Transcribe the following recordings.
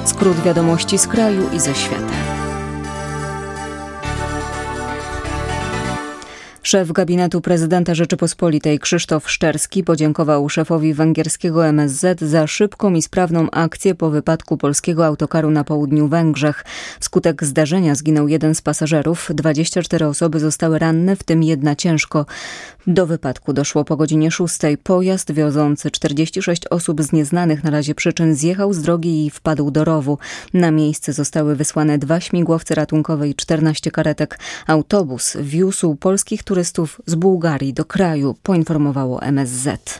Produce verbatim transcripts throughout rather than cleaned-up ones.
Skrót wiadomości z kraju i ze świata. Szef gabinetu prezydenta Rzeczypospolitej Krzysztof Szczerski podziękował szefowi węgierskiego M S Z za szybką i sprawną akcję po wypadku polskiego autokaru na południu Węgrzech. Wskutek zdarzenia zginął jeden z pasażerów, dwadzieścia cztery osoby zostały ranne, w tym jedna ciężko. Do wypadku doszło po godzinie szóstej. Pojazd wiozący czterdzieści sześć osób z nieznanych na razie przyczyn zjechał z drogi i wpadł do rowu. Na miejsce zostały wysłane dwa śmigłowce ratunkowe i czternaście karetek. Autobus wiózł polskich turystów z Bułgarii do kraju, poinformowało M S Z.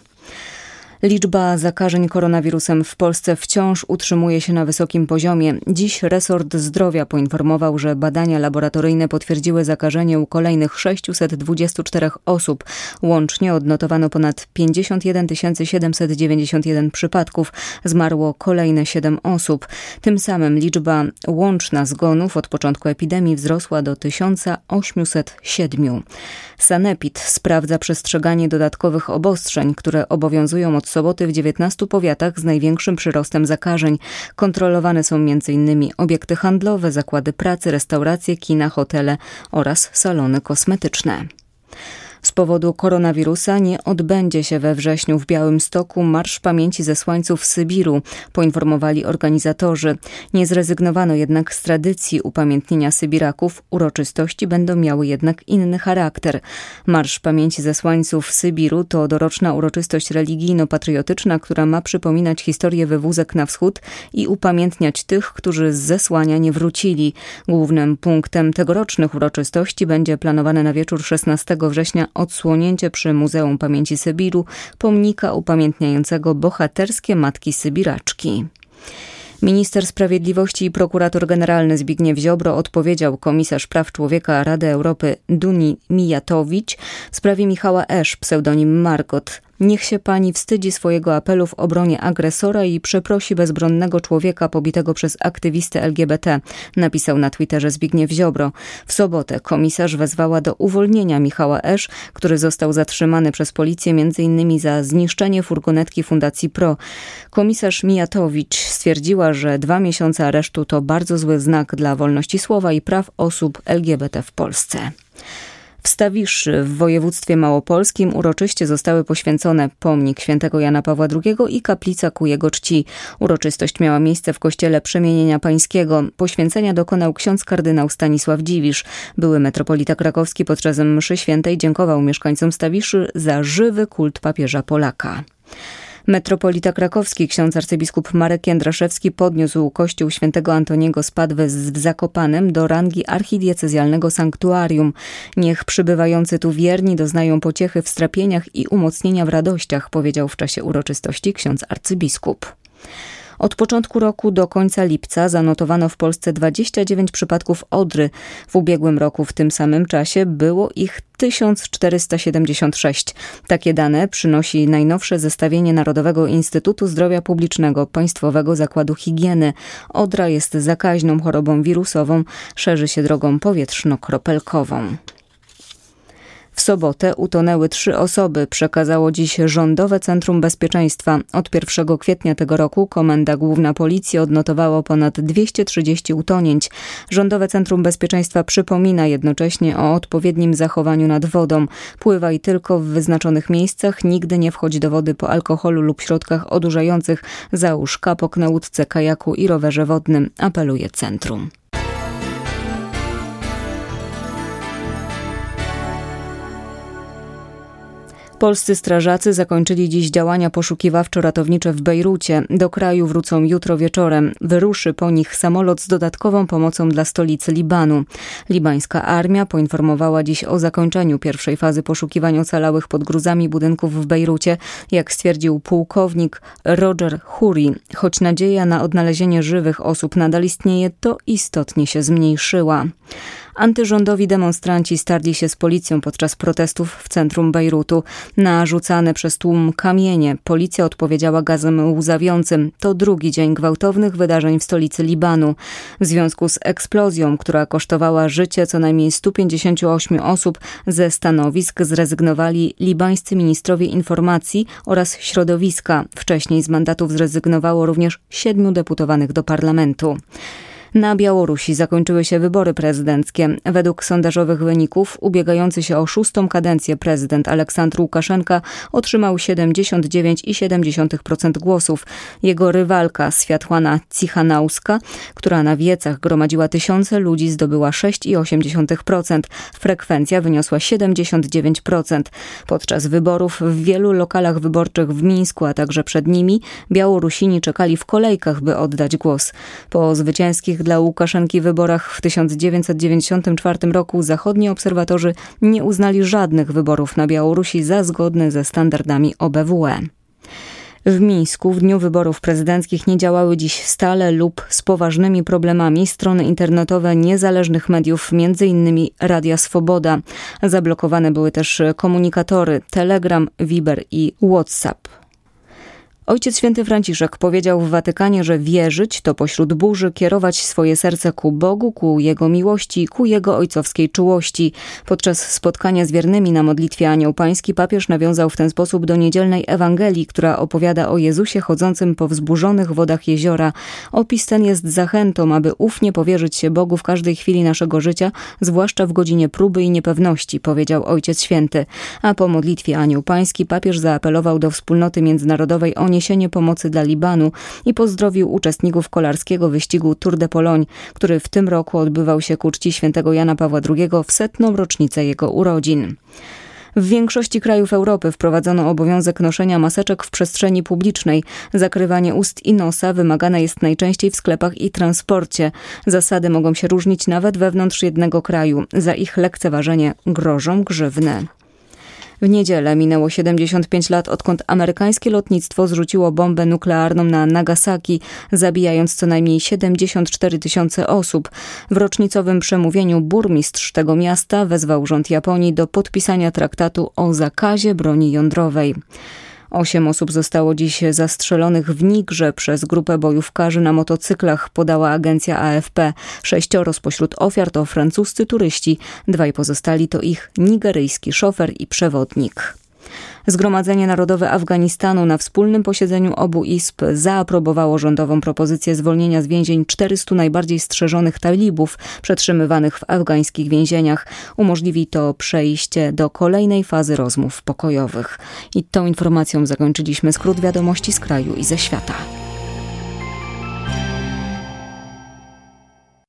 Liczba zakażeń koronawirusem w Polsce wciąż utrzymuje się na wysokim poziomie. Dziś resort zdrowia poinformował, że badania laboratoryjne potwierdziły zakażenie u kolejnych sześćset dwadzieścia cztery osób. Łącznie odnotowano ponad pięćdziesiąt jeden tysięcy siedemset dziewięćdziesiąt jeden przypadków. Zmarło kolejne siedem osób. Tym samym liczba łączna zgonów od początku epidemii wzrosła do tysiąc osiemset siedem. Sanepid sprawdza przestrzeganie dodatkowych obostrzeń, które obowiązują od soboty w dziewiętnastu powiatach z największym przyrostem zakażeń. Kontrolowane są między innymi obiekty handlowe, zakłady pracy, restauracje, kina, hotele oraz salony kosmetyczne. Z powodu koronawirusa nie odbędzie się we wrześniu w Białymstoku Marsz Pamięci Zesłańców Sybiru, poinformowali organizatorzy. Nie zrezygnowano jednak z tradycji upamiętnienia Sybiraków. Uroczystości będą miały jednak inny charakter. Marsz Pamięci Zesłańców Sybiru to doroczna uroczystość religijno-patriotyczna, która ma przypominać historię wywózek na wschód i upamiętniać tych, którzy z zesłania nie wrócili. Głównym punktem tegorocznych uroczystości będzie planowane na wieczór szesnastego września odsłonięcie przy Muzeum Pamięci Sybiru pomnika upamiętniającego bohaterskie matki Sybiraczki. Minister Sprawiedliwości i prokurator generalny Zbigniew Ziobro odpowiedział komisarz praw człowieka Rady Europy Duni Mijatowicz w sprawie Michała Esz, pseudonim Margot. Niech się pani wstydzi swojego apelu w obronie agresora i przeprosi bezbronnego człowieka pobitego przez aktywistę L G B T, napisał na Twitterze Zbigniew Ziobro. W sobotę komisarz wezwała do uwolnienia Michała Esz, który został zatrzymany przez policję między innymi za zniszczenie furgonetki Fundacji Pro. Komisarz Mijatowicz stwierdziła, że dwa miesiące aresztu to bardzo zły znak dla wolności słowa i praw osób L G B T w Polsce. W Stawiszy w województwie małopolskim uroczyście zostały poświęcone pomnik świętego Jana Pawła drugiego i kaplica ku jego czci. Uroczystość miała miejsce w kościele Przemienienia Pańskiego. Poświęcenia dokonał ksiądz kardynał Stanisław Dziwisz. Były metropolita krakowski podczas mszy świętej dziękował mieszkańcom Stawiszy za żywy kult papieża Polaka. Metropolita krakowski ksiądz arcybiskup Marek Jędraszewski podniósł kościół świętego Antoniego z Padwy w Zakopanem do rangi archidiecezjalnego sanktuarium. Niech przybywający tu wierni doznają pociechy w strapieniach i umocnienia w radościach, powiedział w czasie uroczystości ksiądz arcybiskup. Od początku roku do końca lipca zanotowano w Polsce dwadzieścia dziewięć przypadków odry. W ubiegłym roku w tym samym czasie było ich tysiąc czterysta siedemdziesiąt sześć. Takie dane przynosi najnowsze zestawienie Narodowego Instytutu Zdrowia Publicznego Państwowego Zakładu Higieny. Odra jest zakaźną chorobą wirusową, szerzy się drogą powietrzno-kropelkową. W sobotę utonęły trzy osoby, przekazało dziś Rządowe Centrum Bezpieczeństwa. Od pierwszego kwietnia tego roku Komenda Główna Policji odnotowało ponad dwieście trzydzieści utonięć. Rządowe Centrum Bezpieczeństwa przypomina jednocześnie o odpowiednim zachowaniu nad wodą. Pływaj tylko w wyznaczonych miejscach, nigdy nie wchodź do wody po alkoholu lub środkach odurzających. Załóż kapok na łódce, kajaku i rowerze wodnym, apeluje centrum. Polscy strażacy zakończyli dziś działania poszukiwawczo-ratownicze w Bejrucie. Do kraju wrócą jutro wieczorem. Wyruszy po nich samolot z dodatkową pomocą dla stolicy Libanu. Libańska armia poinformowała dziś o zakończeniu pierwszej fazy poszukiwań ocalałych pod gruzami budynków w Bejrucie, jak stwierdził pułkownik Roger Huri. Choć nadzieja na odnalezienie żywych osób nadal istnieje, to istotnie się zmniejszyła. Antyrządowi demonstranci starli się z policją podczas protestów w centrum Bejrutu. Na rzucane przez tłum kamienie policja odpowiedziała gazem łzawiącym. To drugi dzień gwałtownych wydarzeń w stolicy Libanu. W związku z eksplozją, która kosztowała życie co najmniej stu pięćdziesięciu ośmiu osób, ze stanowisk zrezygnowali libańscy ministrowie informacji oraz środowiska. Wcześniej z mandatów zrezygnowało również siedmiu deputowanych do parlamentu. Na Białorusi zakończyły się wybory prezydenckie. Według sondażowych wyników ubiegający się o szóstą kadencję prezydent Aleksandr Łukaszenka otrzymał siedemdziesiąt dziewięć przecinek siedem procent głosów. Jego rywalka Światłana Cichanouska, która na wiecach gromadziła tysiące ludzi, zdobyła sześć przecinek osiem procent. Frekwencja wyniosła siedemdziesiąt dziewięć procent. Podczas wyborów w wielu lokalach wyborczych w Mińsku, a także przed nimi, Białorusini czekali w kolejkach, by oddać głos. Po zwycięskich dla Łukaszenki wyborach w tysiąc dziewięćset dziewięćdziesiątym czwartym roku zachodni obserwatorzy nie uznali żadnych wyborów na Białorusi za zgodne ze standardami O B W E. W Mińsku w dniu wyborów prezydenckich nie działały dziś stale lub z poważnymi problemami strony internetowe niezależnych mediów, między innymi Radia Swoboda. Zablokowane były też komunikatory Telegram, Viber i WhatsApp. Ojciec Święty Franciszek powiedział w Watykanie, że wierzyć to pośród burzy kierować swoje serce ku Bogu, ku Jego miłości, ku Jego ojcowskiej czułości. Podczas spotkania z wiernymi na modlitwie Anioł Pański papież nawiązał w ten sposób do niedzielnej Ewangelii, która opowiada o Jezusie chodzącym po wzburzonych wodach jeziora. Opis ten jest zachętą, aby ufnie powierzyć się Bogu w każdej chwili naszego życia, zwłaszcza w godzinie próby i niepewności, powiedział Ojciec Święty. A po modlitwie Anioł Pański papież zaapelował do wspólnoty międzynarodowej o niesienie pomocy dla Libanu i pozdrowił uczestników kolarskiego wyścigu Tour de Pologne, który w tym roku odbywał się ku czci świętego Jana Pawła drugiego w setną rocznicę jego urodzin. W większości krajów Europy wprowadzono obowiązek noszenia maseczek w przestrzeni publicznej. Zakrywanie ust i nosa wymagane jest najczęściej w sklepach i transporcie. Zasady mogą się różnić nawet wewnątrz jednego kraju. Za ich lekceważenie grożą grzywny. W niedzielę minęło siedemdziesiąt pięć lat, odkąd amerykańskie lotnictwo zrzuciło bombę nuklearną na Nagasaki, zabijając co najmniej siedemdziesiąt cztery tysiące osób. W rocznicowym przemówieniu burmistrz tego miasta wezwał rząd Japonii do podpisania traktatu o zakazie broni jądrowej. Osiem osób zostało dziś zastrzelonych w Nigrze przez grupę bojówkarzy na motocyklach, podała agencja A F P. Sześcioro spośród ofiar to francuscy turyści, dwaj pozostali to ich nigeryjski szofer i przewodnik. Zgromadzenie Narodowe Afganistanu na wspólnym posiedzeniu obu izb zaaprobowało rządową propozycję zwolnienia z więzień czterystu najbardziej strzeżonych talibów przetrzymywanych w afgańskich więzieniach. Umożliwi to przejście do kolejnej fazy rozmów pokojowych. I tą informacją zakończyliśmy skrót wiadomości z kraju i ze świata.